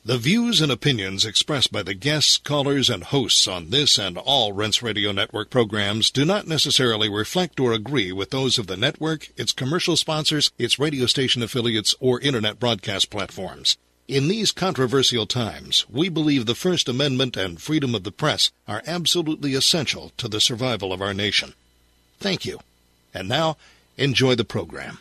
The views and opinions expressed by the guests, callers, and hosts on this and all Rense Radio Network programs do not necessarily reflect or agree with those of the network, its commercial sponsors, its radio station affiliates, or Internet broadcast platforms. In these controversial times, we believe the First Amendment and freedom of the press are absolutely essential to the survival of our nation. Thank you. And now, enjoy the program.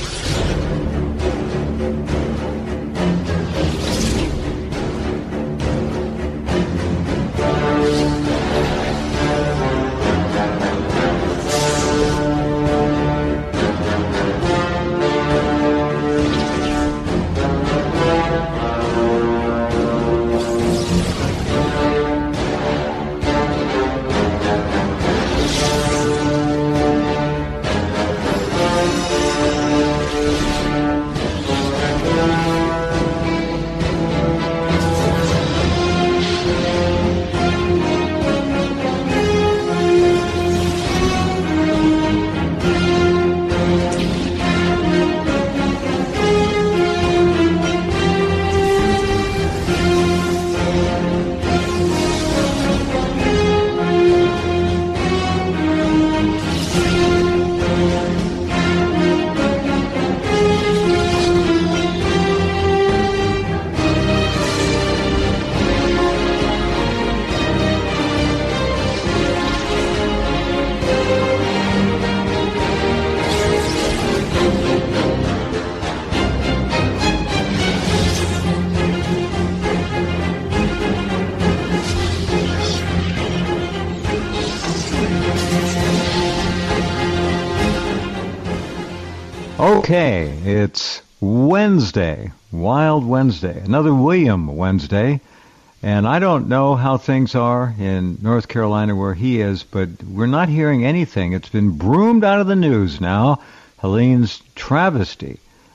Okay, it's Wednesday, Wild Wednesday, another William Wednesday, and I don't know how things are in North Carolina where he is, but we're not hearing anything. It's been broomed out of the news now, Helene's travesty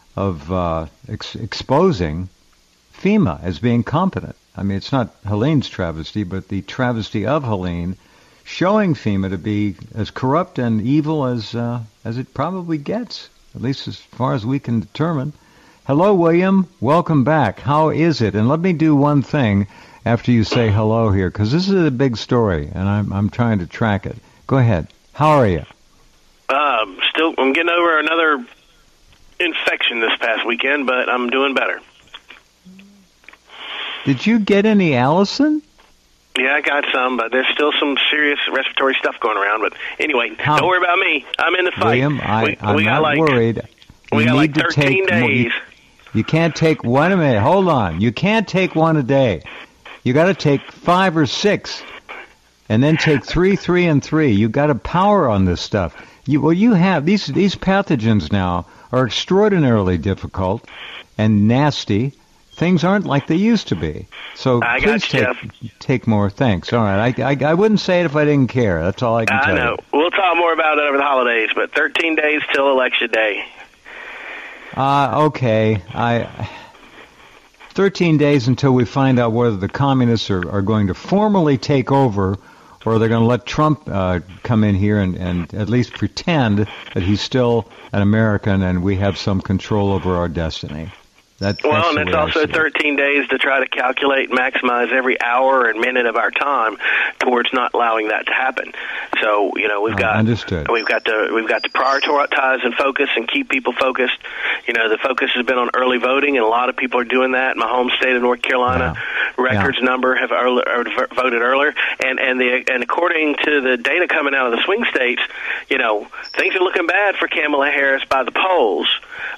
of exposing FEMA as being competent. I mean, it's not Helene's travesty, but the travesty of Helene showing FEMA to be as corrupt and evil as it probably gets. At least as far as we can determine. Hello, William. Welcome back. How is it? And let me do one thing after you say hello here, because this is a big story, and I'm trying to track it. Go ahead. How are you? I'm getting over another infection this past weekend, but I'm doing better. Did you get any Allison? Yeah, I got some, but there's still some serious respiratory stuff going around. But anyway, don't worry about me. I'm in the fight. William, I'm not worried. We got like 13 days. You can't take one a minute. Hold on. You can't take one a day. You got to take 5 or 6, and then take 3, 3, and 3. You got to power on this stuff. You have these pathogens now are extraordinarily difficult and nasty. Things aren't like they used to be. So please take more. Thanks. All right. I wouldn't say it if I didn't care. That's all I can tell you. I know. We'll talk more about it over the holidays, but 13 days till Election Day. Okay. 13 days until we find out whether the communists are going to formally take over or they're going to let Trump come in here and at least pretend that he's still an American and we have some control over our destiny. And it's also 13 days to try to calculate and maximize every hour and minute of our time towards not allowing that to happen. So, we've got to prioritize and focus and keep people focused. The focus has been on early voting, and a lot of people are doing that. In my home state of North Carolina, records number have voted earlier, and according to the data coming out of the swing states, things are looking bad for Kamala Harris by the polls.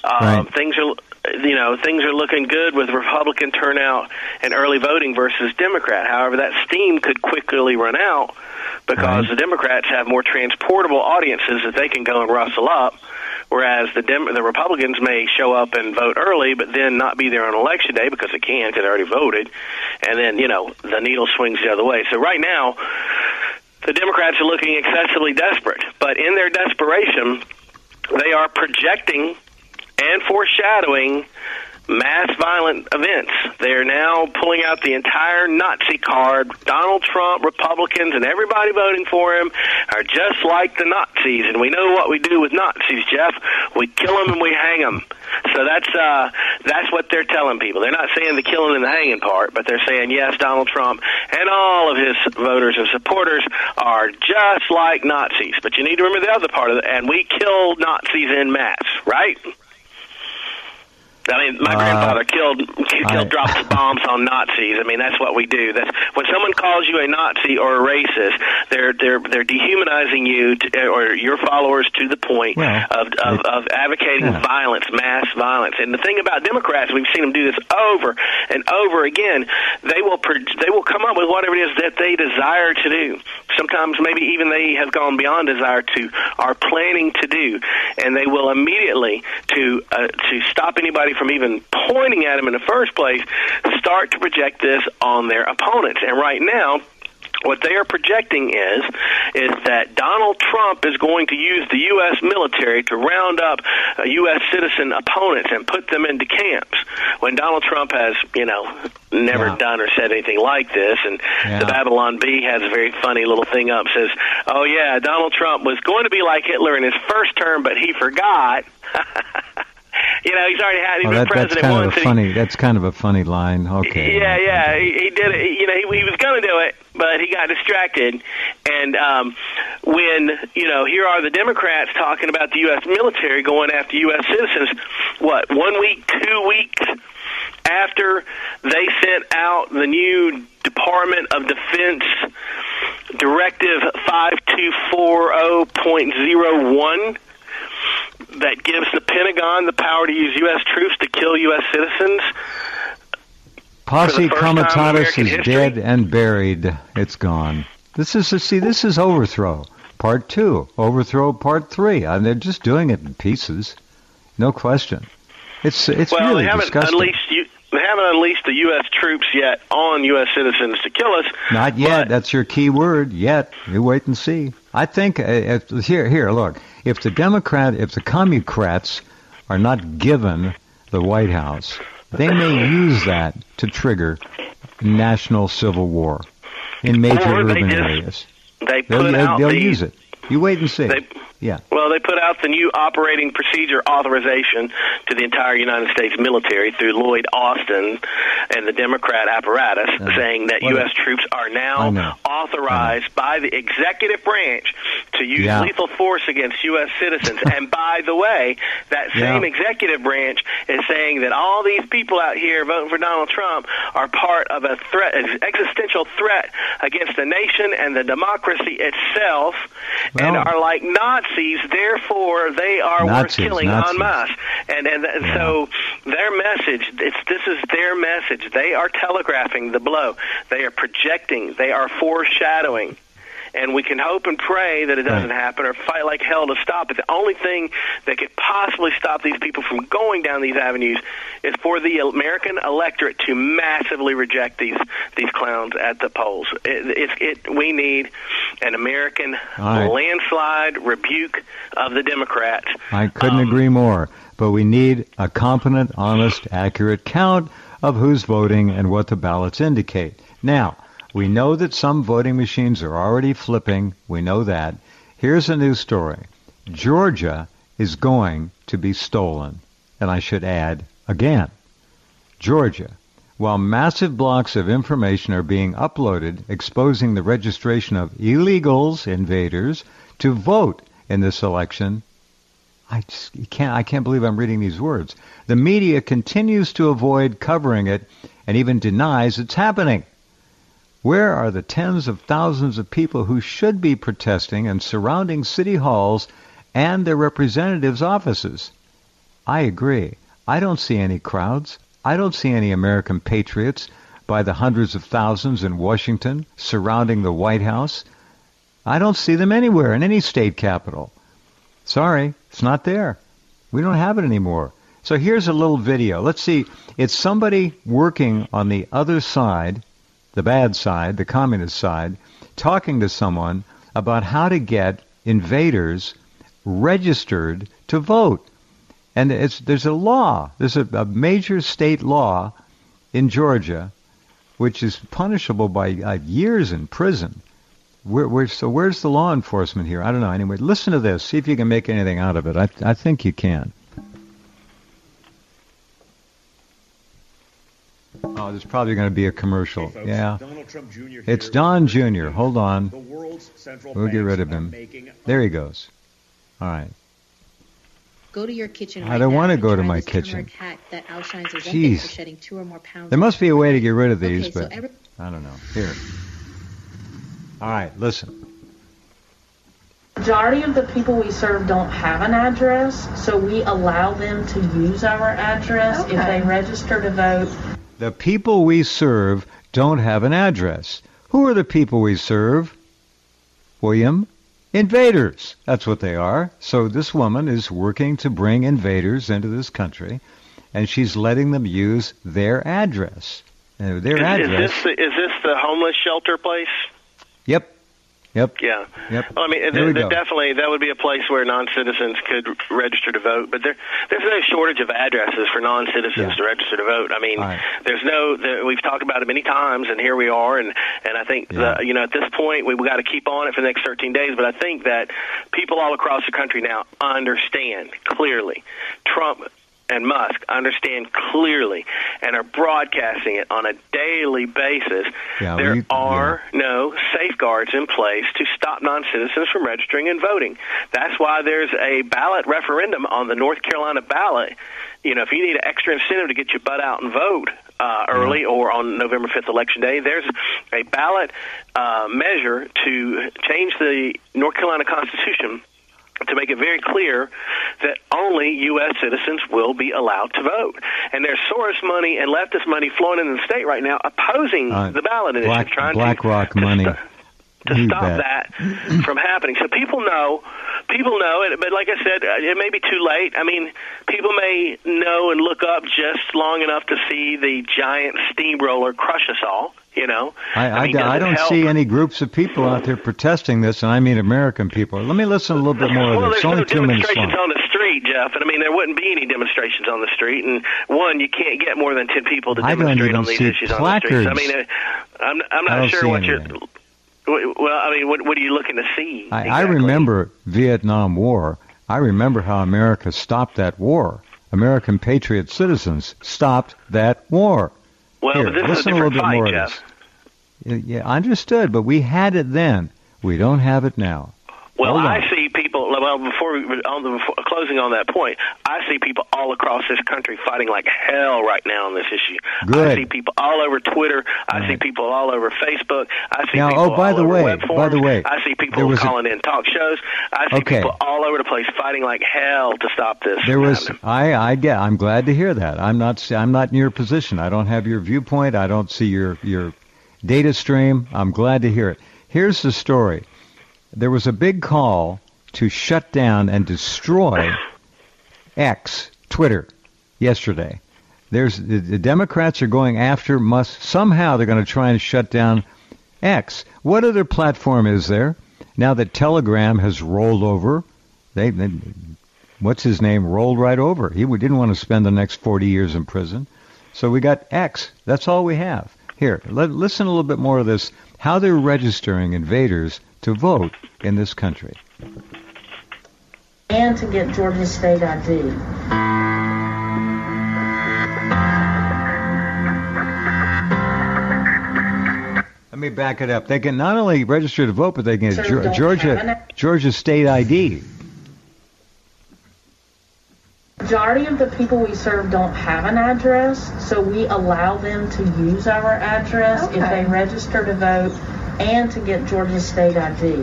Things are looking good with Republican turnout and early voting versus Democrat. However, that steam could quickly run out because the Democrats have more transportable audiences that they can go and rustle up, whereas the Republicans may show up and vote early but then not be there on Election Day because they can't because they already voted, and then, the needle swings the other way. So right now, the Democrats are looking excessively desperate, but in their desperation, they are projecting and foreshadowing mass violent events. They're now pulling out the entire Nazi card. Donald Trump, Republicans, and everybody voting for him are just like the Nazis. And we know what we do with Nazis, Jeff. We kill them and we hang them. So that's what they're telling people. They're not saying the killing and the hanging part, but they're saying, yes, Donald Trump and all of his voters and supporters are just like Nazis. But you need to remember the other part of it, and we kill Nazis en masse, right? I mean, my grandfather dropped bombs on Nazis. I mean, that's what we do. That's when someone calls you a Nazi or a racist, they're dehumanizing you or your followers to the point of advocating violence, mass violence. And the thing about Democrats, we've seen them do this over and over again. They will come up with whatever it is that they desire to do. Sometimes maybe even they have gone beyond desire to, are planning to do, and they will immediately to stop anybody from even pointing at them in the first place, start to project this on their opponents. And right now, what they are projecting is that Donald Trump is going to use the U.S. military to round up U.S. citizen opponents and put them into camps, when Donald Trump has, never done or said anything like this. And the Babylon Bee has a very funny little thing up, says, oh, yeah, Donald Trump was going to be like Hitler in his first term, but he forgot. He's already had. He's been president once. That's kind of a funny line. Okay. Yeah. He did it. He was going to do it, but he got distracted. And when here are the Democrats talking about the U.S. military going after U.S. citizens. What, 1 week, 2 weeks after they sent out the new Department of Defense Directive 5240.01. that gives the Pentagon the power to use U.S. troops to kill U.S. citizens. Posse Comitatus is dead and buried. It's gone. This is overthrow. Part 2. Overthrow Part 3. They're just doing it in pieces. No question. It's really disgusting. They haven't unleashed the U.S. troops yet on U.S. citizens to kill us. Not yet. That's your key word, yet. You wait and see. I think, here, look. If the Commucrats are not given the White House, they may use that to trigger national civil war in major urban areas. They'll use it. You wait and see. Well, they put out the new operating procedure authorization to the entire United States military through Lloyd Austin and the Democrat apparatus, saying that U.S. troops are now authorized by the executive branch to use lethal force against U.S. citizens. And by the way, that same executive branch is saying that all these people out here voting for Donald Trump are part of an existential threat against the nation and the democracy itself, and are like Nazis, therefore they are worth killing en masse. And so their message, this is their message. They are telegraphing the blow. They are projecting. They are foreshadowing. And we can hope and pray that it doesn't happen or fight like hell to stop it. The only thing that could possibly stop these people from going down these avenues is for the American electorate to massively reject these clowns at the polls. We need an American landslide rebuke of the Democrats. I couldn't agree more. But we need a competent, honest, accurate count of who's voting and what the ballots indicate. Now, we know that some voting machines are already flipping. We know that. Here's a new story. Georgia is going to be stolen. And I should add, again, Georgia. While massive blocks of information are being uploaded exposing the registration of illegals, invaders, to vote in this election, I can't believe I'm reading these words. The media continues to avoid covering it and even denies it's happening. Where are the tens of thousands of people who should be protesting and surrounding city halls and their representatives' offices? I agree. I don't see any crowds. I don't see any American patriots by the hundreds of thousands in Washington surrounding the White House. I don't see them anywhere in any state capital. Sorry, it's not there. We don't have it anymore. So here's a little video. Let's see. It's somebody working on the other side, the bad side, the communist side, talking to someone about how to get invaders registered to vote. And there's a law. There's a major state law in Georgia which is punishable by years in prison. So where's the law enforcement here? I don't know. Anyway, listen to this. See if you can make anything out of it. I think you can. Oh, there's probably going to be a commercial. Hey folks, yeah. Donald Trump Jr. It's Don Jr. Hold on. The world's central we'll get rid of him. There he goes. All right. Go to your kitchen. I don't want to go to my kitchen. That outshines Jeez. for shedding 2 or more pounds. There must be a way to get rid of these, okay, but I don't know. Here. All right, listen. Majority of the people we serve don't have an address, so we allow them to use our address if they register to vote. The people we serve don't have an address. Who are the people we serve? William? Invaders. That's what they are. So this woman is working to bring invaders into this country, and she's letting them use their address. Is this the homeless shelter place? Yep. Yeah. Yep. Well, I mean, definitely that would be a place where non-citizens could register to vote. But there's no shortage of addresses for non-citizens to register to vote. I mean, we've talked about it many times, and here we are. And I think at this point we've got to keep on it for the next 13 days. But I think that people all across the country now understand clearly. Trump and Musk understand clearly and are broadcasting it on a daily basis. There are no safeguards in place to stop non-citizens from registering and voting. That's why there's a ballot referendum on the North Carolina ballot. You know, if you need an extra incentive to get your butt out and vote early or on November 5th election day, there's a ballot measure to change the North Carolina Constitution to make it very clear that only U.S. citizens will be allowed to vote. And there's Soros money and leftist money flowing into the state right now opposing the ballot initiative, trying BlackRock money. To stop that from happening. So people know, but like I said, it may be too late. I mean, people may know and look up just long enough to see the giant steamroller crush us all. You know, I don't see any groups of people out there protesting this, and I mean American people. Let me listen a little bit more of this. There's no demonstrations on the street, Jeff, and I mean there wouldn't be any demonstrations on the street. And one, you can't get more than 10 people to demonstrate on these issues on the streets. I mean, I'm not sure what you're. Well, I mean, what are you looking to see? Exactly? I remember Vietnam War. I remember how America stopped that war. American patriot citizens stopped that war. Well, Here, but this listen is a little bit fight, more Jeff. of this. Yeah, I understood, but we had it then. We don't have it now. Well, I see people, closing on that point, I see people all across this country fighting like hell right now on this issue. Good. I see people all over Twitter. I see people all over Facebook. I see people all over web forums. By the way, I see people calling in talk shows. I see people all over the place fighting like hell to stop this. I'm glad to hear that. I'm not in your position. I don't have your viewpoint. I don't see your data stream. I'm glad to hear it. Here's the story. There was a big call to shut down and destroy X, Twitter, yesterday. The Democrats are going after Musk. Somehow they're going to try and shut down X. What other platform is there? Now that Telegram has rolled over, what's his name, rolled right over. He didn't want to spend the next 40 years in prison. So we got X. That's all we have. Here, listen a little bit more of this, how they're registering invaders to vote in this country. And to get Georgia state ID. Let me back it up. They can not only register to vote, but they can get Georgia state ID. Majority of the people we serve don't have an address, so we allow them to use our address if they register to vote and to get Georgia state ID.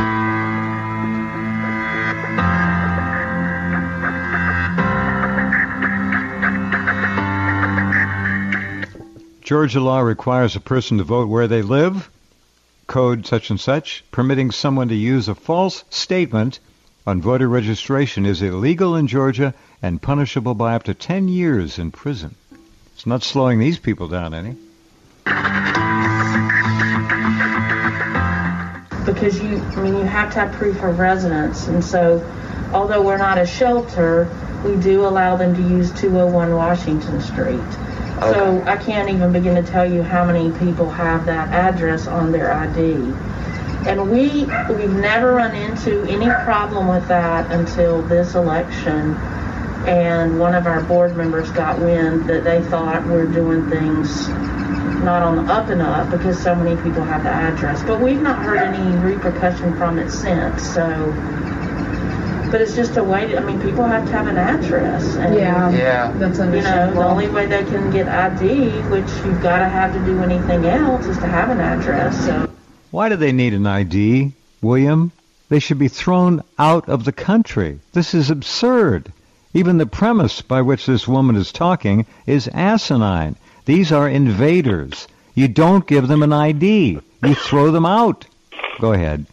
Georgia law requires a person to vote where they live, code such and such. Permitting someone to use a false statement on voter registration is illegal in Georgia and punishable by up to 10 years in prison. It's not slowing these people down any. Because you have to have proof of residence, and so although we're not a shelter, we do allow them to use 201 Washington Street. Okay. So I can't even begin to tell you how many people have that address on their ID. And we've never run into any problem with that until this election. And one of our board members got wind that they thought we're doing things not on the up and up because so many people have the address. But we've not heard any repercussion from it since. So, but it's just a way people have to have an address. And, that's understandable. The only way they can get ID, which you've got to have to do anything else, is to have an address. So. Why do they need an ID, William? They should be thrown out of the country. This is absurd. Even the premise by which this woman is talking is asinine. These are invaders. You don't give them an ID. You throw them out. Go ahead.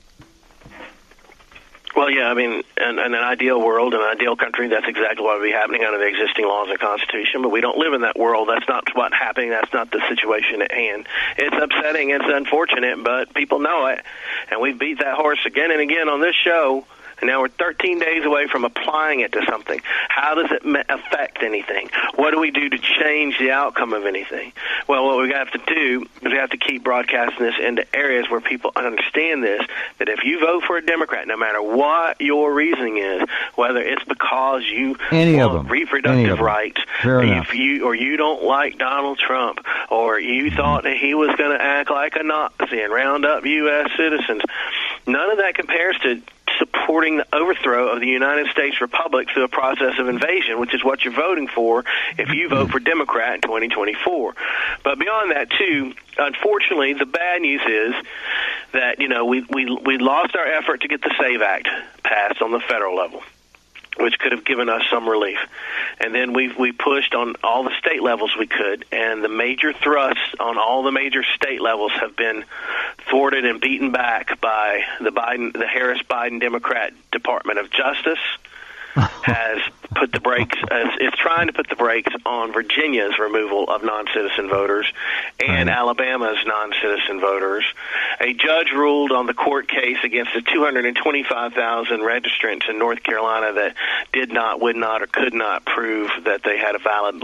Well, yeah, in an ideal world, in an ideal country, that's exactly what would be happening under the existing laws and Constitution, but we don't live in that world. That's not what's happening. That's not the situation at hand. It's upsetting. It's unfortunate, but people know it, and we've beat that horse again and again on this show. And now we're 13 days away from applying it to something. How does it affect anything? What do we do to change the outcome of anything? Well, what we have to do is we have to keep broadcasting this into areas where people understand this, that if you vote for a Democrat, no matter what your reasoning is, whether it's because you want reproductive rights, if you don't like Donald Trump, or you thought that he was going to act like a Nazi and round up U.S. citizens, none of that compares to supporting the overthrow of the United States Republic through a process of invasion, which is what you're voting for if you vote for Democrat in 2024. But beyond that, too, unfortunately, the bad news is that, we lost our effort to get the SAVE Act passed on the federal level, which could have given us some relief. And then we pushed on all the state levels we could, and the major thrusts on all the major state levels have been thwarted and beaten back by the Harris-Biden Democrat Department of Justice. Has put the brakes, it's trying to put the brakes on Virginia's removal of non-citizen voters and Alabama's non-citizen voters. A judge ruled on the court case against the 225,000 registrants in North Carolina that would not, or could not prove that they had a valid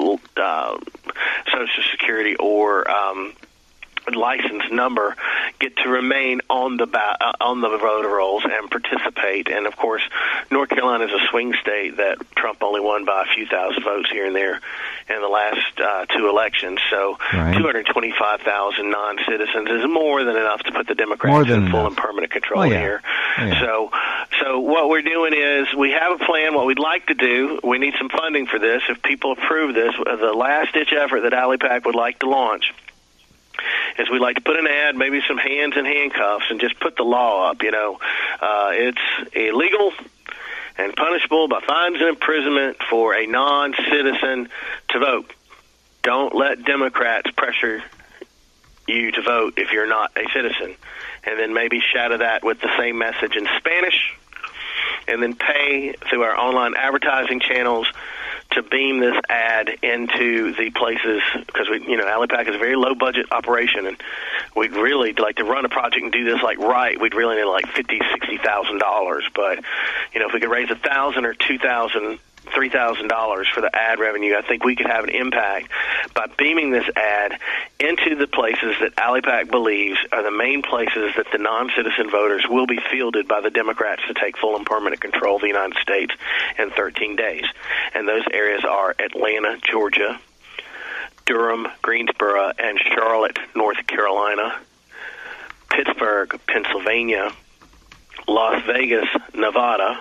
Social Security or license number, get to remain on the voter rolls and participate. And of course, North Carolina is a swing state that Trump only won by a few thousand votes here and there in the last two elections. So 225,000 non-citizens is more than enough to put the Democrats in full and permanent control here. So what we're doing is we have a plan. What we'd like to do, we need some funding for this. If people approve this, the last-ditch effort that ALIPAC would like to launch is we'd like to put an ad, maybe some hands in handcuffs, and just put the law up. It's illegal and punishable by fines and imprisonment for a non-citizen to vote. Don't let Democrats pressure you to vote if you're not a citizen. And then maybe shadow that with the same message in Spanish, and then pay through our online advertising channels to beam this ad into the places, because ALIPAC is a very low budget operation, and we'd really like to run a project and do this right. We'd really need like $50,000-$60,000, but if we could raise $1,000 or $2,000, $3,000 for the ad revenue, I think we could have an impact by beaming this ad into the places that ALIPAC believes are the main places that the non-citizen voters will be fielded by the Democrats to take full and permanent control of the United States in 13 days. And those areas are Atlanta, Georgia, Durham, Greensboro, and Charlotte, North Carolina, Pittsburgh, Pennsylvania, Las Vegas, Nevada,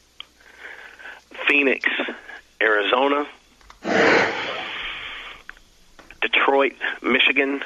Phoenix, Arizona, Detroit, Michigan,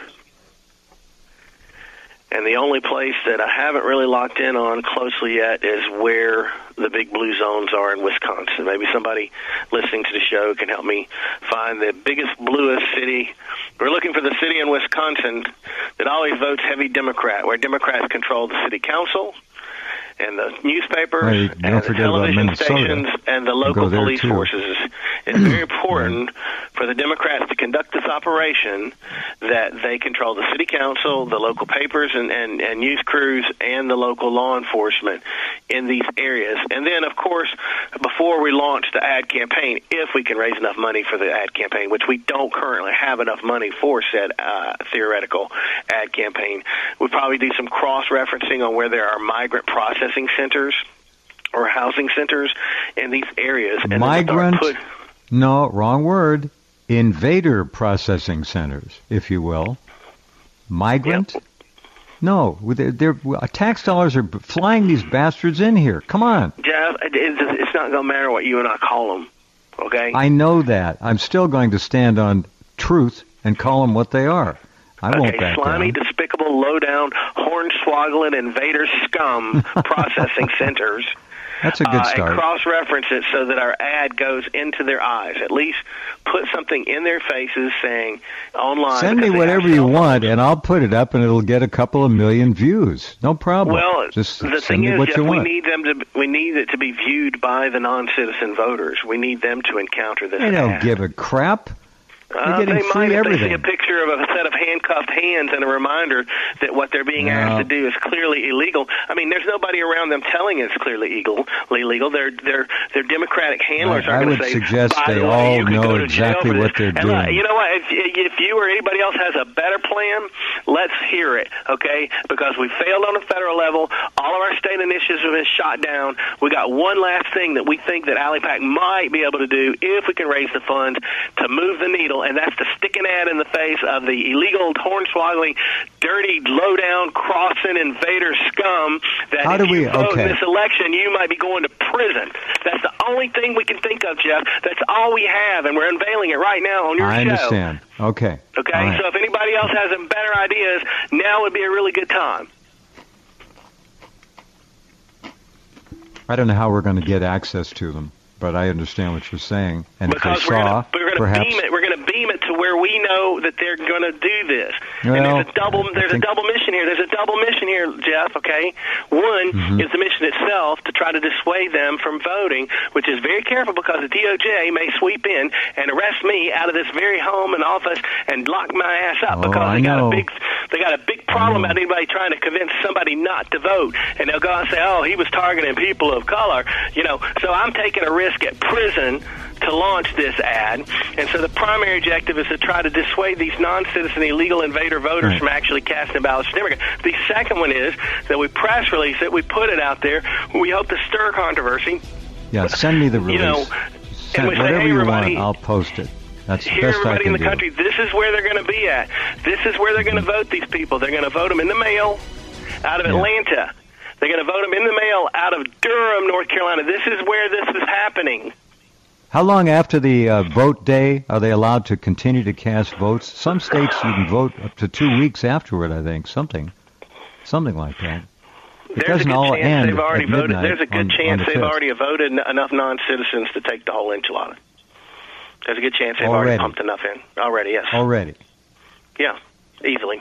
and the only place that I haven't really locked in on closely yet is where the big blue zones are in Wisconsin. Maybe somebody listening to the show can help me find the biggest, bluest city. We're looking for the city in Wisconsin that always votes heavy Democrat, where Democrats control the city council and the newspapers and the television stations and the local police forces. It's very important for the Democrats to conduct this operation that they control the city council, the local papers and news crews, and the local law enforcement in these areas. And then, of course, before we launch the ad campaign, if we can raise enough money for the ad campaign, which we don't currently have enough money for said theoretical ad campaign, we'll probably do some cross-referencing on where there are migrant processing centers or housing centers in these areas. And migrant? No, wrong word. Invader processing centers, if you will. Migrant? Yep. No, they're tax dollars are flying these bastards in here. Come on. Jeff, it's not going to matter what you and I call them, okay? I know that. I'm still going to stand on truth and call them what they are. I won't back slimy, down. Despicable, low-down, hornswoggling invader scum processing centers. That's a good start. And cross-reference it so that our ad goes into their eyes. At least put something in their faces saying online. Send me whatever you want, and I'll put it up, and it'll get a couple of million views. No problem. Well, just the thing is, Jeff, we need it to be viewed by the non-citizen voters. We need them to encounter this. They don't give a crap. They might if they see a picture of a set of handcuffed hands and a reminder that what they're being asked to do is clearly illegal. I mean, there's nobody around them telling it's clearly illegal. Their Democratic handlers are going to say, I would suggest they all know exactly what they're doing. You know what? If you or anybody else has a better plan, let's hear it, okay? Because we failed on the federal level. All of our state initiatives have been shot down. We got one last thing that we think that AliPac might be able to do if we can raise the funds to move the needle, and that's to stick an ad in the face of the illegal, hornswoggling, dirty, low-down, crossing invader scum that if you vote in this election, you might be going to prison. That's the only thing we can think of, Jeff. That's all we have, and we're unveiling it right now on your show. I understand. Okay. Okay, right. So if anybody else has some better ideas, now would be a really good time. I don't know how we're going to get access to them, but I understand what you're saying. And because if they saw, we're going to beam it to where we know that they're going to do this. Well, and there's a double mission here. There's a double mission here, Jeff, okay? One is the mission itself to try to dissuade them from voting, which is very careful because the DOJ may sweep in and arrest me out of this very home and office and lock my ass up because they got a big problem about anybody trying to convince somebody not to vote. And they'll go out and say, oh, he was targeting people of color. So I'm taking a risk at prison to launch this ad. And so the primary objective is to try to dissuade these non-citizen illegal invader voters from actually casting ballots for Democrats. The second one is that we press release it, we put it out there, we hope to stir controversy. Yeah, send me the release. And we whatever say, hey, you everybody, want, I'll post it. That's the here, best everybody I can in the country, this is where they're going to be at. This is where they're going to vote these people. They're going to vote them in the mail out of Atlanta. They're going to vote them in the mail out of Durham, North Carolina. This is where this is happening. How long after the vote day are they allowed to continue to cast votes? Some states you can vote up to 2 weeks afterward, I think. Something like that. It doesn't all end at midnight. There's a good chance they've already voted enough non-citizens to take the whole enchilada. There's a good chance they've already pumped enough in. Already, yes. Already? Yeah, easily.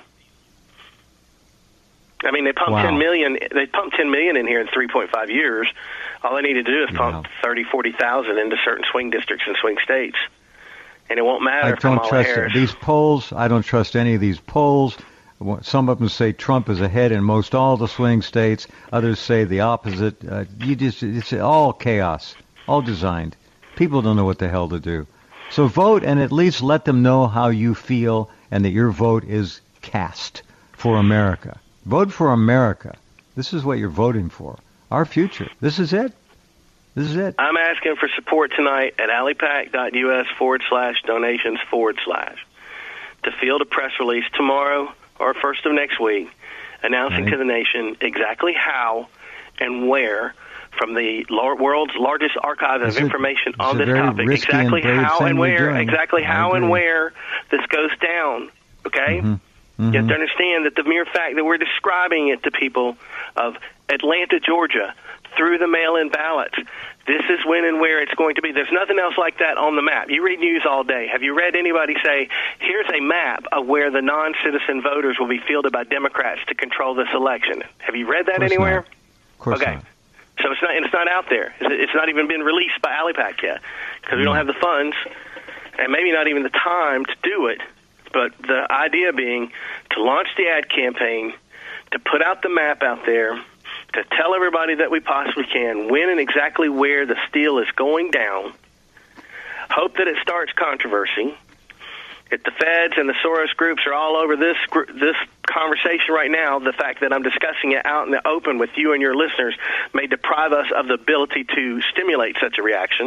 I mean, they pumped 10 million. They pumped 10 million in here in 3.5 years. All they need to do is pump 30,000-40,000 into certain swing districts and swing states, and it won't matter. I don't trust these polls. I don't trust any of these polls. Some of them say Trump is ahead in most all the swing states. Others say the opposite. It's all chaos, all designed. People don't know what the hell to do. So vote and at least let them know how you feel and that your vote is cast for America. Vote for America. This is what you're voting for. Our future. This is it. This is it. I'm asking for support tonight at alipac.us/donations/ to field a press release tomorrow or first of next week announcing to the nation exactly how and where from the world's largest archive of information on this topic, exactly how and where this goes down, okay? You have to understand that the mere fact that we're describing it to people of Atlanta, Georgia, through the mail-in ballots, this is when and where it's going to be. There's nothing else like that on the map. You read news all day. Have you read anybody say, here's a map of where the non-citizen voters will be fielded by Democrats to control this election? Have you read that anywhere? Of course not. So it's not out there. It's not even been released by AliPac yet because we don't have the funds and maybe not even the time to do it. But the idea being to launch the ad campaign, to put out the map out there, to tell everybody that we possibly can when and exactly where the steel is going down, hope that it starts controversy. If the feds and the Soros groups are all over this conversation right now, the fact that I'm discussing it out in the open with you and your listeners may deprive us of the ability to stimulate such a reaction.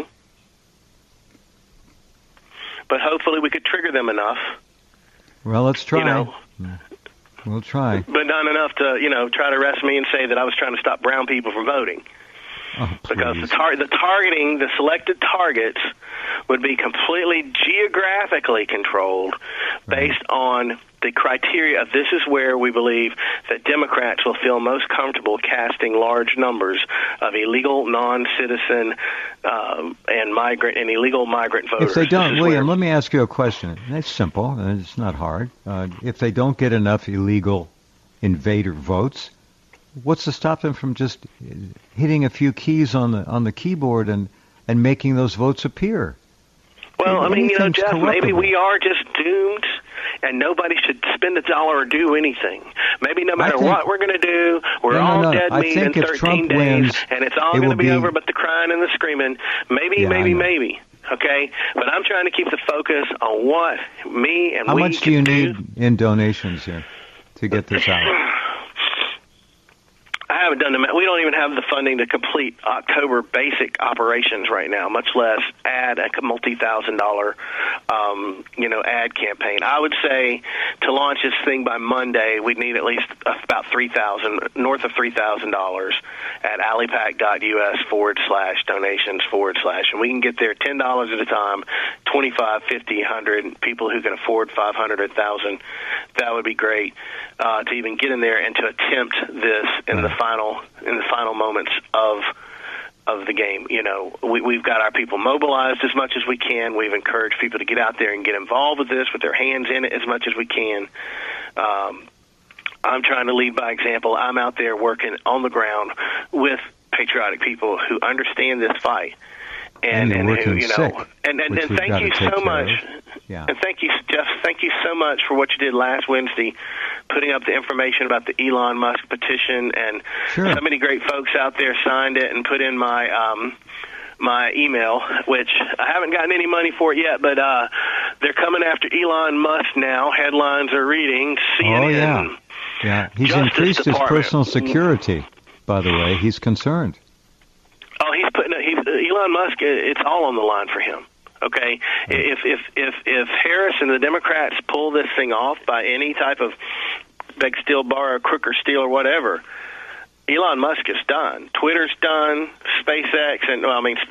But hopefully we could trigger them enough. Well, let's try. We'll try. But not enough to, try to arrest me and say that I was trying to stop brown people from voting. Oh, because the targeting, the selected targets would be completely geographically controlled based on the criteria of this is where we believe that Democrats will feel most comfortable casting large numbers of illegal non-citizen and illegal migrant voters. If they don't, William, let me ask you a question. It's simple. It's not hard. If they don't get enough illegal invader votes, what's to stop them from just hitting a few keys on the keyboard and making those votes appear? Well, I mean, Jeff, maybe we are just doomed, and nobody should spend a dollar or do anything. Maybe no matter what we're going to do, we're all dead meat in 13 days, and it's all going to be over but the crying and the screaming. Maybe. Okay? But I'm trying to keep the focus on what me and How we much do you need in donations here to get this out? I haven't done them. We don't even have the funding to complete October basic operations right now, much less add a multi-$1,000, ad campaign. I would say to launch this thing by Monday, we'd need at least about north of $3,000 at alipac.us/donations/ and we can get there $10 at a time, 25, 50, 100 people who can afford 500 or 1,000. That would be great to even get in there and to attempt this in the final moments of the game. We've got our people mobilized as much as we can. We've encouraged people to get out there and get involved with this, with their hands in it as much as we can. I'm trying to lead by example. I'm out there working on the ground with patriotic people who understand this fight. And who, and thank you so much. Yeah. And thank you, Jeff. Thank you so much for what you did last Wednesday, putting up the information about the Elon Musk petition, and so many great folks out there signed it and put in my my email, which I haven't gotten any money for it yet, but they're coming after Elon Musk now. Headlines are reading CNN. Oh yeah. He's increased his personal security. By the way, he's concerned. Oh, Elon Musk. It's all on the line for him. Okay, if Harris and the Democrats pull this thing off by any type of beg, steal, borrow, crook, or steal, or whatever, Elon Musk is done. Twitter's done. SpaceX and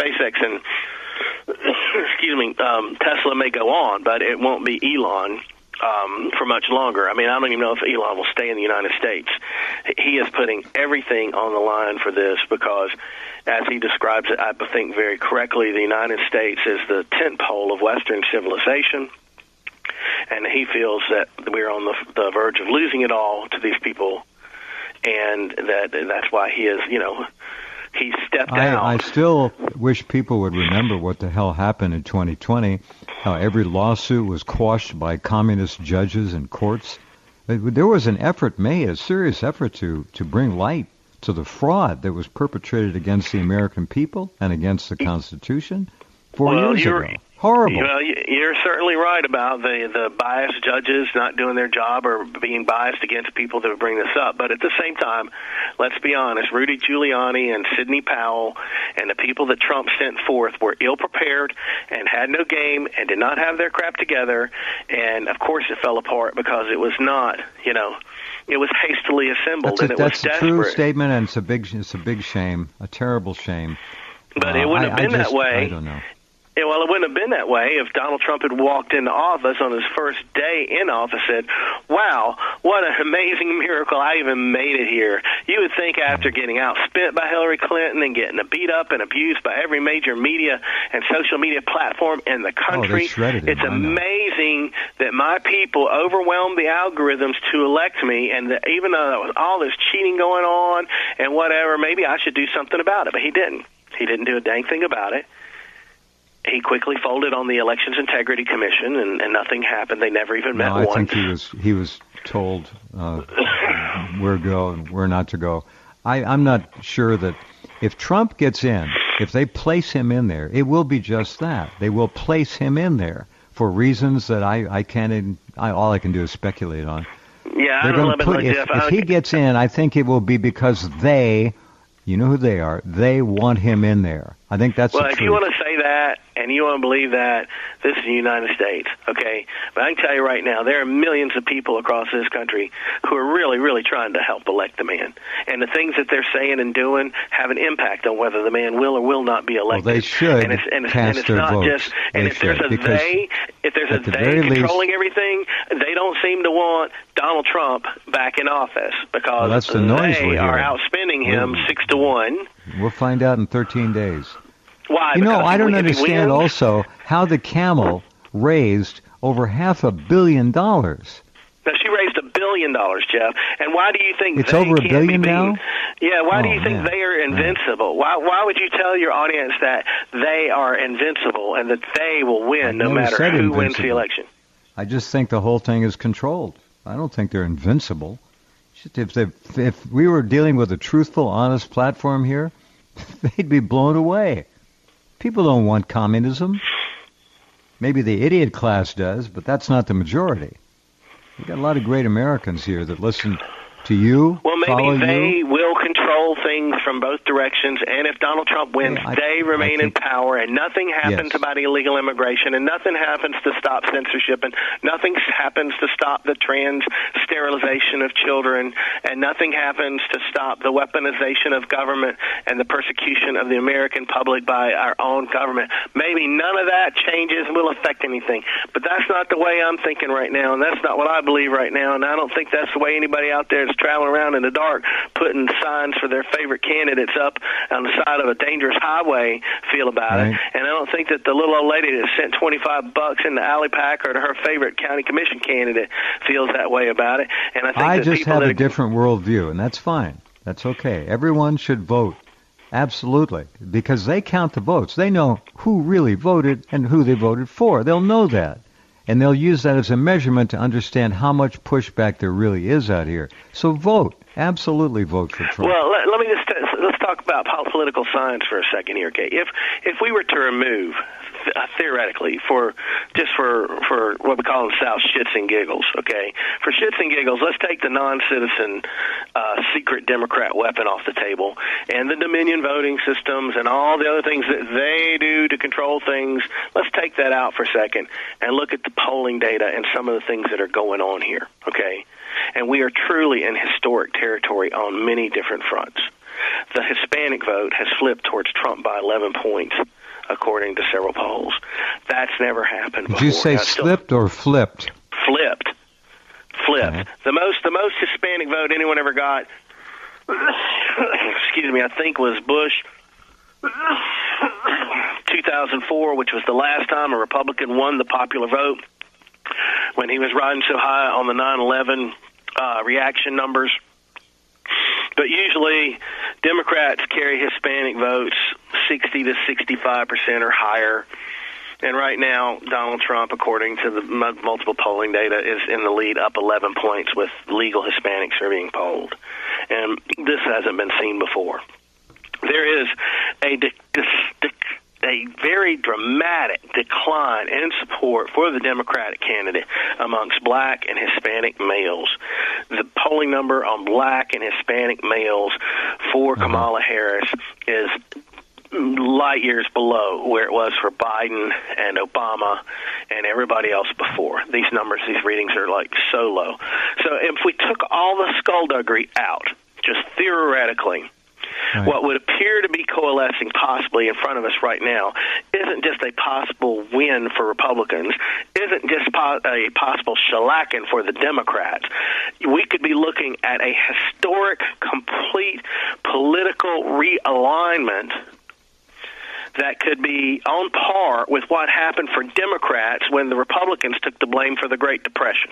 Tesla may go on, but it won't be Elon for much longer. I mean, I don't even know if Elon will stay in the United States. He is putting everything on the line for this because, as he describes it, I think very correctly, the United States is the tent pole of Western civilization, and he feels that we're on the verge of losing it all to these people, and that's why he is, he stepped out. I still wish people would remember what the hell happened in 2020, how every lawsuit was quashed by communist judges and courts. There was an effort made, a serious effort to bring light to the fraud that was perpetrated against the American people and against the Constitution 4 years ago. Horrible. Well, you're certainly right about the biased judges not doing their job or being biased against people that bring this up. But at the same time, let's be honest, Rudy Giuliani and Sidney Powell and the people that Trump sent forth were ill-prepared and had no game and did not have their crap together. And, of course, it fell apart because it was not, it was hastily assembled and it was desperate. That's a true statement, and it's a big shame, a terrible shame. But it wouldn't have been that way. I don't know. Yeah, well, it wouldn't have been that way if Donald Trump had walked into office on his first day in office and said, wow, what an amazing miracle, I even made it here. You would think after getting outspent by Hillary Clinton and getting beat up and abused by every major media and social media platform in the country, it's amazing that my people overwhelmed the algorithms to elect me, and that even though there was all this cheating going on and whatever, maybe I should do something about it. But he didn't. He didn't do a dang thing about it. He quickly folded on the Elections Integrity Commission, and nothing happened. They never even met once. I think he was told where to go and where not to go. I'm not sure that if Trump gets in, if they place him in there, it will be just that. They will place him in there for reasons that I can't. All I can do is speculate on. Yeah, I don't know, if he gets in, I think it will be because they. You know who they are. They want him in there. I think that's the truth. Well, if you want to say that and you want to believe that, this is the United States, okay? But I can tell you right now, there are millions of people across this country who are really, really trying to help elect the man. And the things that they're saying and doing have an impact on whether the man will or will not be elected. Well, they should cast their votes. If there's a they controlling everything, they don't seem to want Donald Trump back in office because that's the noise they are outspending him 6-1. We'll find out in 13 days. Why? You know, I don't understand also how the camel raised over $500 million. Now, she raised $1 billion, Jeff. And why do you think it's over $1 billion now? Yeah, why do you think they are invincible? Why would you tell your audience that they are invincible and that they will win no matter who wins the election? I just think the whole thing is controlled. I don't think they're invincible. If we were dealing with a truthful, honest platform here, they'd be blown away. People don't want communism. Maybe the idiot class does, but that's not the majority. We've got a lot of great Americans here that listen to you, well, maybe they will control things from both directions, and if Donald Trump wins, they remain in power, and nothing happens about illegal immigration, and nothing happens to stop censorship, and nothing happens to stop the trans sterilization of children, and nothing happens to stop the weaponization of government and the persecution of the American public by our own government. Maybe none of that changes and will affect anything, but that's not the way I'm thinking right now, and that's not what I believe right now, and I don't think that's the way anybody out there is traveling around in the dark putting signs for their favorite candidates up on the side of a dangerous highway feel about it. And I don't think that the little old lady that sent $25 in the alley pack or to her favorite county commission candidate feels that way about it. And I think just have a different worldview, and that's fine. That's okay. Everyone should vote. Absolutely. Because they count the votes. They know who really voted and who they voted for. They'll know that. And they'll use that as a measurement to understand how much pushback there really is out here. So vote. Absolutely vote for Trump. Well, let me let's talk about political science for a second here, okay? If we were to remove, theoretically, for what we call in the South, shits and giggles, okay? For shits and giggles, let's take the non-citizen secret Democrat weapon off the table and the Dominion voting systems and all the other things that they do to control things. Let's take that out for a second and look at the polling data and some of the things that are going on here, okay? And we are truly in historic territory on many different fronts. The Hispanic vote has flipped towards Trump by 11 points, according to several polls. That's never happened before. Did you say slipped or flipped? Flipped. Okay. The most Hispanic vote anyone ever got, excuse me, I think was Bush 2004, which was the last time a Republican won the popular vote when he was riding so high on the 9/11 reaction numbers. But usually Democrats carry Hispanic votes 60 to 65% or higher. And right now, Donald Trump, according to the multiple polling data, is in the lead, up 11 points with legal Hispanics are being polled. And this hasn't been seen before. There is a very dramatic decline in support for the Democratic candidate amongst black and Hispanic males. The polling number on black and Hispanic males for Kamala Harris is light years below where it was for Biden and Obama and everybody else before. These numbers, these readings are like so low. So if we took all the skullduggery out, just theoretically, Right. What would appear to be coalescing possibly in front of us right now isn't just a possible win for Republicans, isn't just a possible shellacking for the Democrats. We could be looking at a historic, complete political realignment that could be on par with what happened for Democrats when the Republicans took the blame for the Great Depression.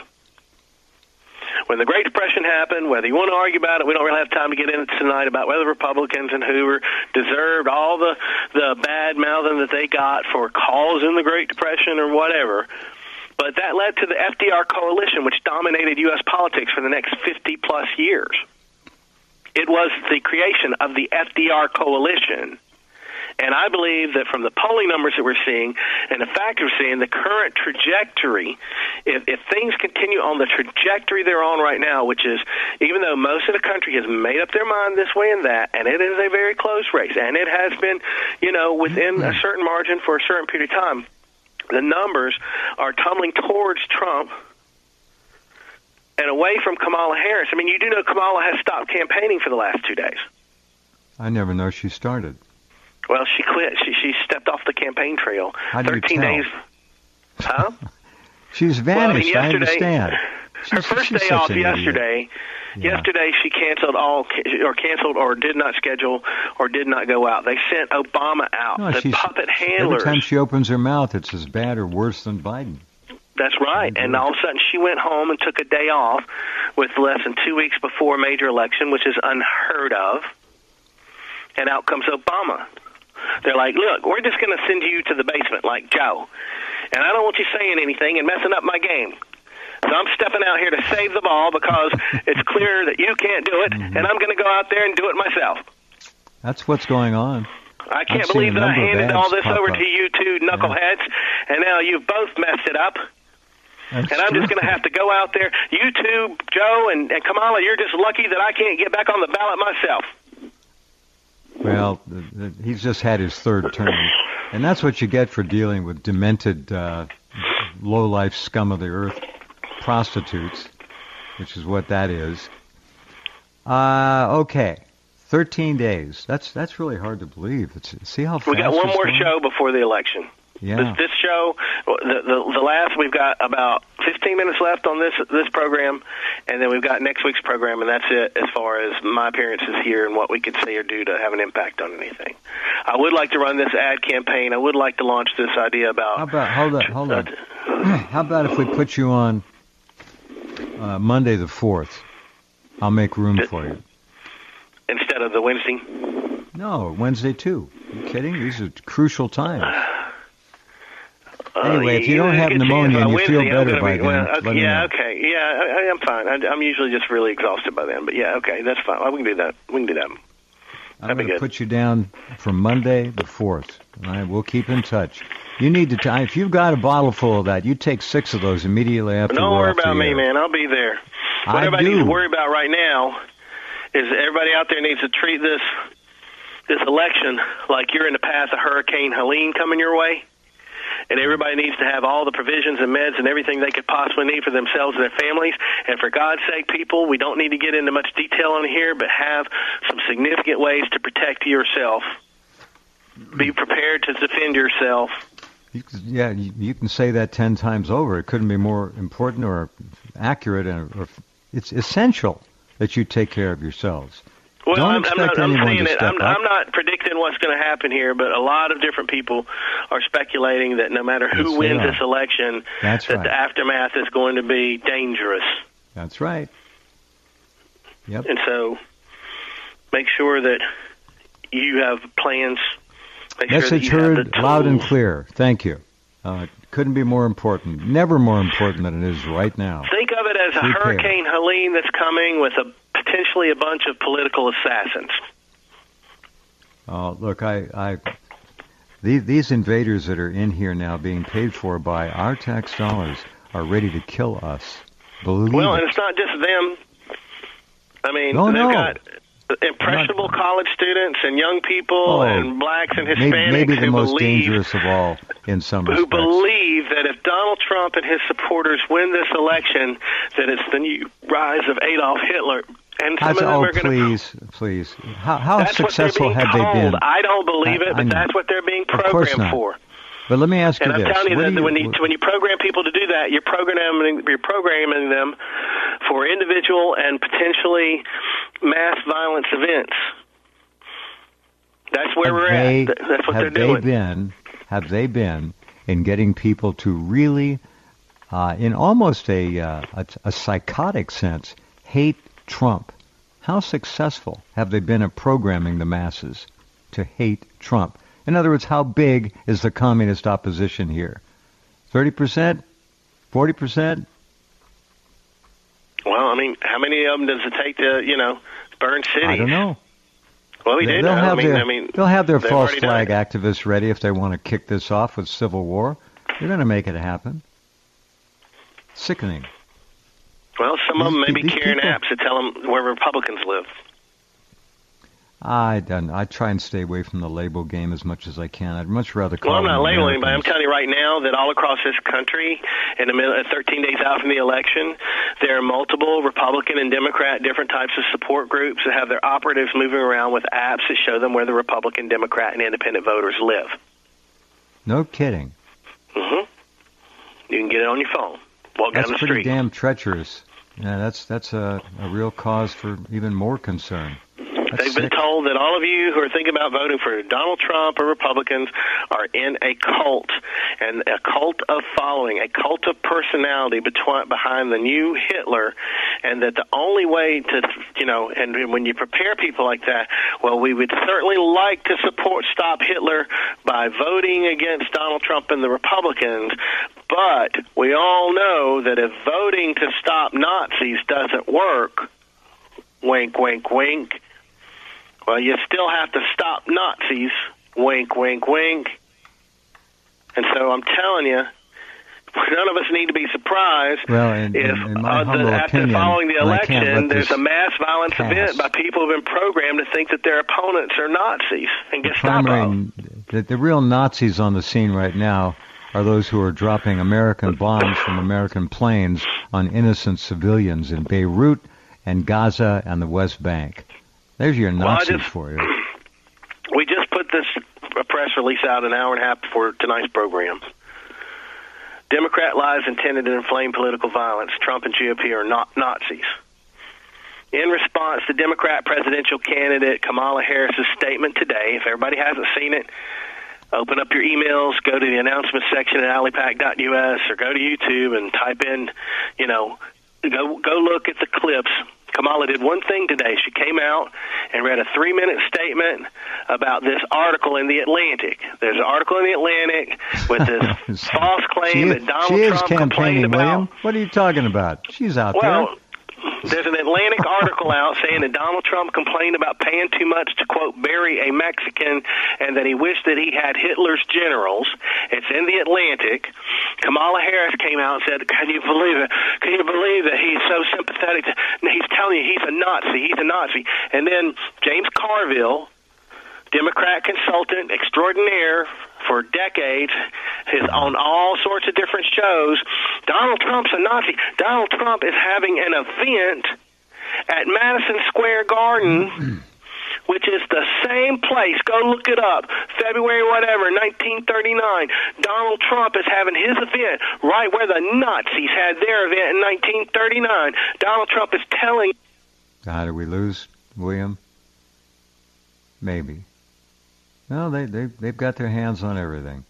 When the Great Depression happened, whether you want to argue about it, we don't really have time to get into tonight about whether Republicans and Hoover deserved all the bad mouthing that they got for causing the Great Depression or whatever. But that led to the FDR coalition, which dominated U.S. politics for the next 50-plus years. It was the creation of the FDR coalition. And I believe that from the polling numbers that we're seeing and the fact we're seeing, the current trajectory, if things continue on the trajectory they're on right now, which is even though most of the country has made up their mind this way and that, and it is a very close race, and it has been, within a certain margin for a certain period of time, the numbers are tumbling towards Trump and away from Kamala Harris. I mean, you do know Kamala has stopped campaigning for the last 2 days. I never know she started. Well, she quit. She stepped off the campaign trail. How do you 13 tell? days. Huh? She's vanished. Well, I understand. Her first day off yesterday. Yeah. Yesterday, she canceled or did not schedule or did not go out. They sent Obama out. No, the puppet handlers. Every time she opens her mouth, it's as bad or worse than Biden. That's right. And all of a sudden, she went home and took a day off with less than 2 weeks before a major election, which is unheard of. And out comes Obama. They're like, look, we're just going to send you to the basement like Joe. And I don't want you saying anything and messing up my game. So I'm stepping out here to save the ball because it's clear that you can't do it, and I'm going to go out there and do it myself. That's what's going on. I can't believe that I handed all this over to you two knuckleheads, and now you've both messed it up. That's and I'm just going to have to go out there. You two, Joe and Kamala, you're just lucky that I can't get back on the ballot myself. Well, he's just had his third term, and that's what you get for dealing with demented, low-life scum of the earth prostitutes, which is what that is. Okay, 13 days. That's really hard to believe. See how fast we got one more going? show before the election. Yeah. This show, the last, we've got about 15 minutes left on this program, and then we've got next week's program, and that's it as far as my appearances here and what we could say or do to have an impact on anything. I would like to run this ad campaign. I would like to launch this idea about... Hold on. How about if we put you on Monday the 4th? I'll make room for you. Instead of the Wednesday? No, Wednesday too. Are you kidding? These are crucial times. Anyway, if you don't have pneumonia and you feel better by then, let me know. Okay. Yeah, I'm fine. I'm usually just really exhausted by then. But yeah, okay, that's fine. We can do that. I'm going to put you down for Monday the 4th. All right, we'll keep in touch. You need to if you've got a bottle full of that, you take 6 of those immediately after. Don't worry about me, man. I'll be there. What everybody needs to worry about right now is everybody out there needs to treat this election like you're in the path of Hurricane Helene coming your way. And everybody needs to have all the provisions and meds and everything they could possibly need for themselves and their families. And for God's sake, people, we don't need to get into much detail on here, but have some significant ways to protect yourself. Be prepared to defend yourself. You can say that 10 times over. It couldn't be more important or accurate. Or it's essential that you take care of yourselves. Well, I'm not predicting what's going to happen here, but a lot of different people are speculating that no matter who wins this election, the aftermath is going to be dangerous. That's right. Yep. And so make sure that you have plans. Message heard loud and clear. Thank you. Couldn't be more important. Never more important than it is right now. Think of it as a Hurricane Helene that's coming with potentially a bunch of political assassins. Look, these invaders that are in here now being paid for by our tax dollars are ready to kill us. Believe well, it. And it's not just them. I mean, impressionable college students and young people and blacks and Hispanics maybe the most dangerous of all in some respects. Who believe that if Donald Trump and his supporters win this election, that it's the new rise of Adolf Hitler. And some of them are going to... Please. How successful have they been? I don't believe it, but that's what they're being programmed for. But let me ask you this. And I'm telling you that when you program people to do that, you're programming them for individual and potentially mass violence events. That's where we're at. That's what they're doing. Have they been in getting people to really, in almost a psychotic sense, hate Trump? How successful have they been at programming the masses to hate Trump? In other words, how big is the communist opposition here? 30%? 40%? Well, I mean, how many of them does it take to, burn cities? I don't know. Well, we do know. They'll have their false flag activists ready if they want to kick this off with civil war. They're going to make it happen. Sickening. Well, some of them may be carrying apps that tell them where Republicans live. I try and stay away from the label game as much as I can. I'd much rather call them I'm not labeling Americans. anybody. I'm telling you right now that all across this country, 13 days out from the election, there are multiple Republican and Democrat different types of support groups that have their operatives moving around with apps that show them where the Republican, Democrat, and independent voters live. No kidding. Mm-hmm. You can get it on your phone. Walk down the street. That's pretty damn treacherous. Yeah, that's a real cause for even more concern. They've been told that all of you who are thinking about voting for Donald Trump or Republicans are in a cult, and a cult of following, a cult of personality behind the new Hitler, and that the only way to, and when you prepare people like that, well, we would certainly like to stop Hitler by voting against Donald Trump and the Republicans, but we all know that if voting to stop Nazis doesn't work, wink, wink, wink, well, you still have to stop Nazis, wink, wink, wink. And so I'm telling you, none of us need to be surprised if after following the election, there's a mass violence event by people who have been programmed to think that their opponents are Nazis and Gestapo. The real Nazis on the scene right now are those who are dropping American bombs from American planes on innocent civilians in Beirut and Gaza and the West Bank. There's your Nazis for you. We just put this press release out an hour and a half before tonight's program. Democrat lies intended to inflame political violence. Trump and GOP are not Nazis. In response to Democrat presidential candidate Kamala Harris's statement today, if everybody hasn't seen it, open up your emails, go to the announcement section at allypack.us or go to YouTube and type in, go look at the clips. Kamala did one thing today. She came out and read a 3-minute statement about this article in The Atlantic. There's an article in The Atlantic with this false claim that Donald Trump complained about. William. What are you talking about? She's out there. There's an Atlantic article out saying that Donald Trump complained about paying too much to, quote, bury a Mexican, and that he wished that he had Hitler's generals. It's in the Atlantic. Kamala Harris came out and said, can you believe it? Can you believe that he's so sympathetic? He's telling you he's a Nazi. He's a Nazi. And then James Carville, Democrat consultant extraordinaire for decades, is on all sorts of different shows. Donald Trump's a Nazi. Donald Trump is having an event at Madison Square Garden, which is the same place. Go look it up. February whatever, 1939. Donald Trump is having his event right where the Nazis had their event in 1939. Donald Trump is telling... How did we lose, William? Maybe. No, they've got their hands on everything.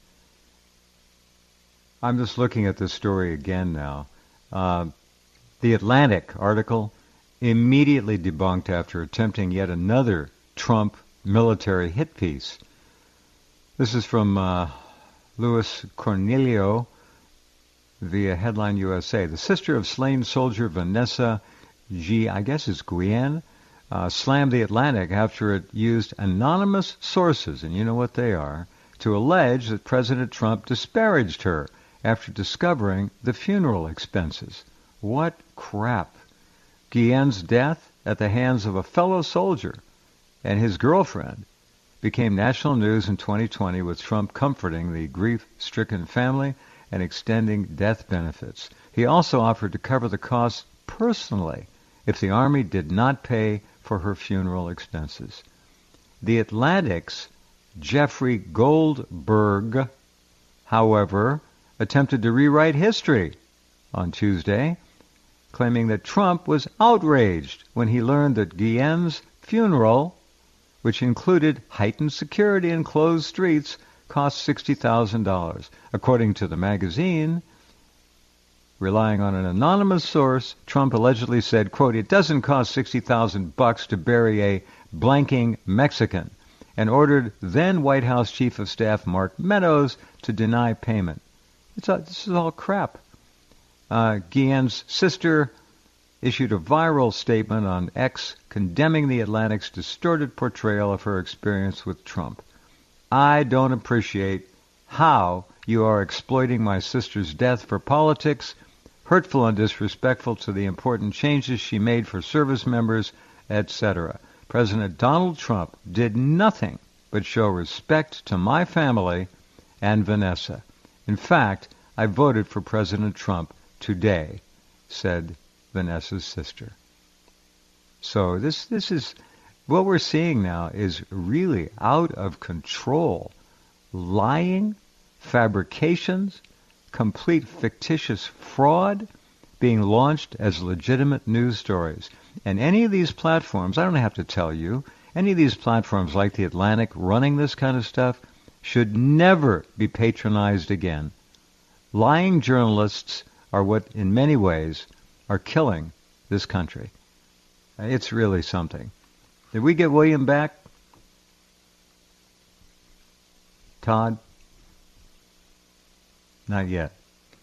I'm just looking at this story again now. The Atlantic article immediately debunked after attempting yet another Trump military hit piece. This is from Louis Cornelio via Headline USA. The sister of slain soldier Vanessa G., I guess it's Guillen, slammed The Atlantic after it used anonymous sources, and you know what they are, to allege that President Trump disparaged her after discovering the funeral expenses. What crap. Guillen's death at the hands of a fellow soldier and his girlfriend became national news in 2020 with Trump comforting the grief-stricken family and extending death benefits. He also offered to cover the costs personally if the Army did not pay for her funeral expenses. The Atlantic's Jeffrey Goldberg, however, attempted to rewrite history on Tuesday, claiming that Trump was outraged when he learned that Guillen's funeral, which included heightened security and closed streets, cost $60,000. According to the magazine, relying on an anonymous source, Trump allegedly said, quote, "It doesn't cost $60,000 to bury a blanking Mexican," and ordered then White House Chief of Staff Mark Meadows to deny payment. This is all crap. Guillen's sister issued a viral statement on X condemning the Atlantic's distorted portrayal of her experience with Trump. "I don't appreciate how you are exploiting my sister's death for politics, hurtful and disrespectful to the important changes she made for service members, etc. President Donald Trump did nothing but show respect to my family and Vanessa. In fact, I voted for President Trump today," said Vanessa's sister. So this is what we're seeing now is really out of control. Lying, fabrications, complete fictitious fraud being launched as legitimate news stories. And any of these platforms, I don't have to tell you, any of these platforms like the Atlantic running this kind of stuff should never be patronized again. Lying journalists are what, in many ways, are killing this country. It's really something. Did we get William back? Todd? Not yet.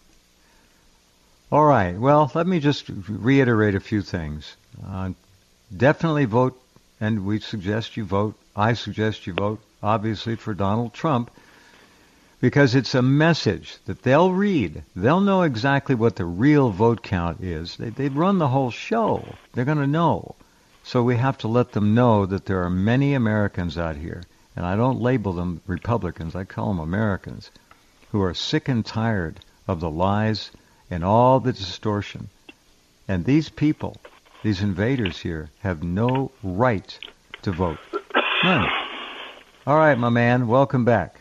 All right. Well, let me just reiterate a few things. Definitely vote, and we suggest you vote. I suggest you vote, obviously, for Donald Trump, because it's a message that they'll read. They'll know exactly what the real vote count is. They run the whole show. They're going to know. So we have to let them know that there are many Americans out here, and I don't label them Republicans, I call them Americans, who are sick and tired of the lies and all the distortion. And these people, these invaders here, have no right to vote. None. All right, my man, welcome back.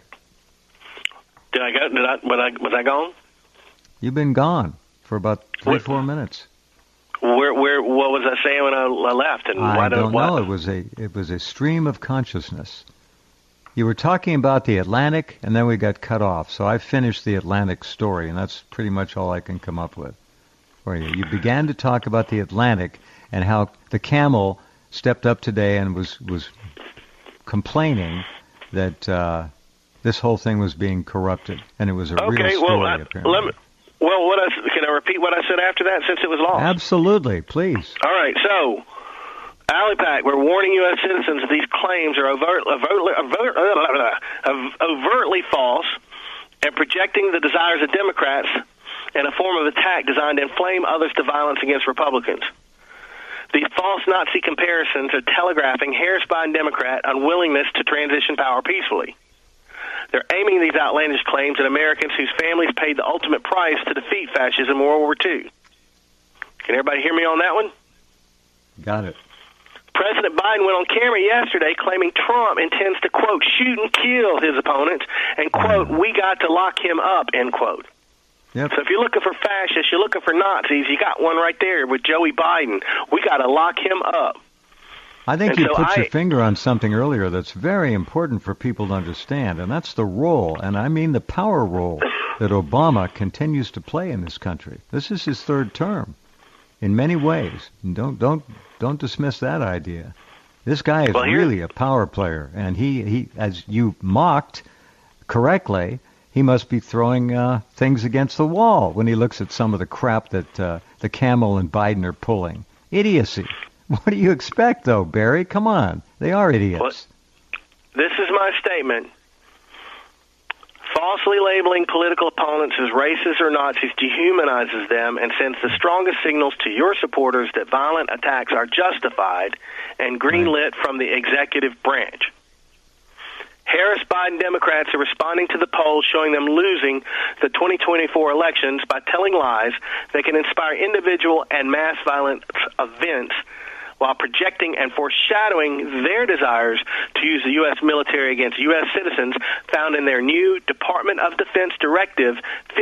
Was I gone? You've been gone for about 3-4 minutes. What was I saying when I left? And I don't know. It was a stream of consciousness. You were talking about the Atlantic, and then we got cut off. So I finished the Atlantic story, and that's pretty much all I can come up with for you. You began to talk about the Atlantic and how the Camel stepped up today and was complaining that this whole thing was being corrupted, and it was a real story, apparently. Can I repeat what I said after that, since it was lost? Absolutely, please. All right, so, ALIPAC, we're warning U.S. citizens that these claims are overtly false and projecting the desires of Democrats in a form of attack designed to inflame others to violence against Republicans. These false Nazi comparisons are telegraphing Harris-Biden Democrat unwillingness to transition power peacefully. They're aiming these outlandish claims at Americans whose families paid the ultimate price to defeat fascism in World War II. Can everybody hear me on that one? Got it. President Biden went on camera yesterday claiming Trump intends to, quote, shoot and kill his opponents, and, quote, we got to lock him up, end quote. Yep. So if you're looking for fascists, you're looking for Nazis, you got one right there with Joey Biden. We got to lock him up. I think you put your finger on something earlier that's very important for people to understand, and that's the role, and I mean the power role, that Obama continues to play in this country. This is his third term, in many ways. And don't dismiss that idea. This guy is really a power player, and he, as you mocked correctly, he must be throwing things against the wall when he looks at some of the crap that the Camel and Biden are pulling. Idiocy. What do you expect, though, Barry? Come on. They are idiots. Well, this is my statement. Falsely labeling political opponents as racist or Nazis dehumanizes them and sends the strongest signals to your supporters that violent attacks are justified and greenlit from the executive branch. Harris-Biden Democrats are responding to the polls showing them losing the 2024 elections by telling lies that can inspire individual and mass violence events while projecting and foreshadowing their desires to use the U.S. military against U.S. citizens found in their new Department of Defense Directive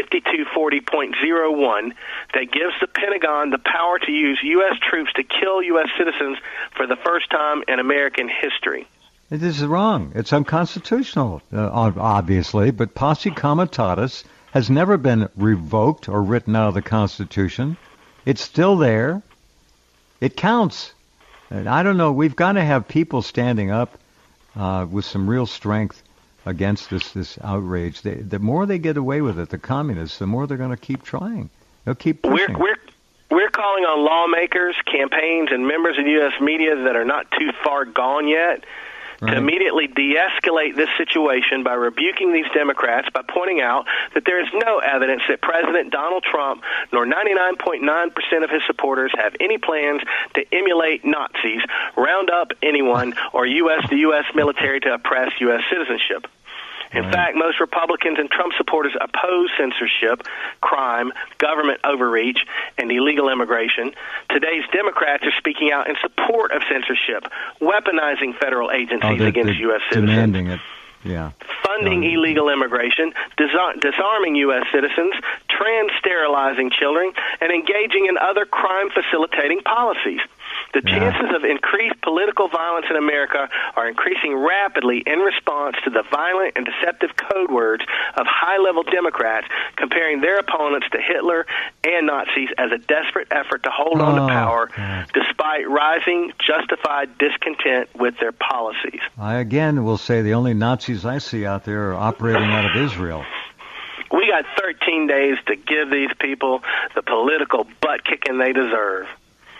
5240.01 that gives the Pentagon the power to use U.S. troops to kill U.S. citizens for the first time in American history. It is wrong. It's unconstitutional, obviously, but posse comitatus has never been revoked or written out of the Constitution. It's still there. It counts. And I don't know. We've got to have people standing up with some real strength against this outrage. The more they get away with it, the communists, the more they're going to keep trying. They'll keep pushing. We're calling on lawmakers, campaigns, and members of the U.S. media that are not too far gone yet to immediately de-escalate this situation by rebuking these Democrats by pointing out that there is no evidence that President Donald Trump nor 99.9% of his supporters have any plans to emulate Nazis, round up anyone, or use the U.S. military to oppress U.S. citizenship. In fact, most Republicans and Trump supporters oppose censorship, crime, government overreach, and illegal immigration. Today's Democrats are speaking out in support of censorship, weaponizing federal agencies against U.S. citizens. Demanding it. Yeah. Funding illegal immigration, disarming U.S. citizens, trans-sterilizing children, and engaging in other crime-facilitating policies. The chances of increased political violence in America are increasing rapidly in response to the violent and deceptive code words of high-level Democrats comparing their opponents to Hitler and Nazis as a desperate effort to hold on to power despite rising justified discontent with their policies. I again will say the only Nazis I see out there are operating out of Israel. We got 13 days to give these people the political butt-kicking they deserve.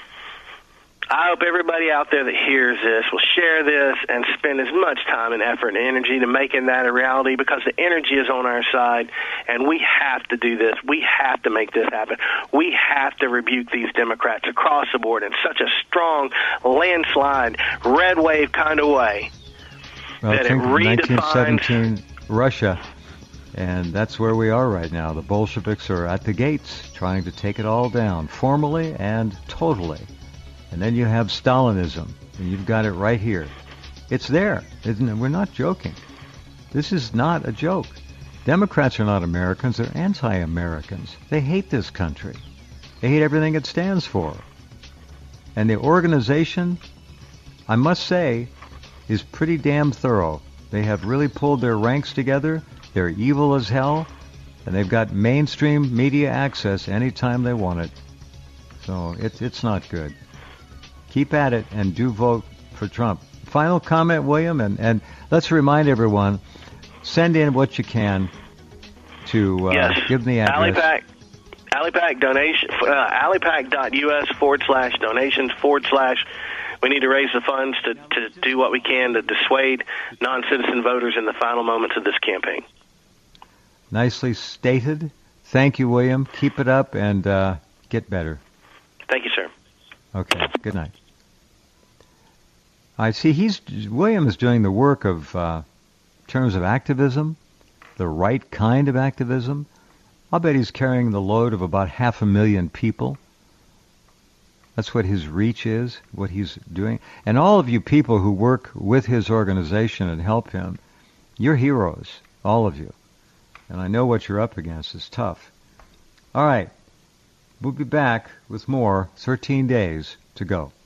I hope everybody out there that hears this will share this and spend as much time and effort and energy to making that a reality, because the energy is on our side, and we have to do this. We have to make this happen. We have to rebuke these Democrats across the board in such a strong, landslide, red wave kind of way that it redefines 1917 Russia. And that's where we are right now. The Bolsheviks are at the gates trying to take it all down, formally and totally. And then you have Stalinism, and you've got it right here. It's there, isn't it? We're not joking. This is not a joke. Democrats are not Americans. They're anti-Americans. They hate this country. They hate everything it stands for. And the organization, I must say, is pretty damn thorough. They have really pulled their ranks together. They're evil as hell, and they've got mainstream media access anytime they want it. So it's not good. Keep at it and do vote for Trump. Final comment, William, and let's remind everyone, send in what you can to give the address. Alipac donation, alipac.us/donations/ we need to raise the funds to do what we can to dissuade non-citizen voters in the final moments of this campaign. Nicely stated. Thank you, William. Keep it up and get better. Thank you, sir. Okay, good night. I see William is doing the work of terms of activism, the right kind of activism. I'll bet he's carrying the load of about 500,000 people. That's what his reach is, what he's doing. And all of you people who work with his organization and help him, you're heroes, all of you. And I know what you're up against is tough. All right. We'll be back with more 13 days to go.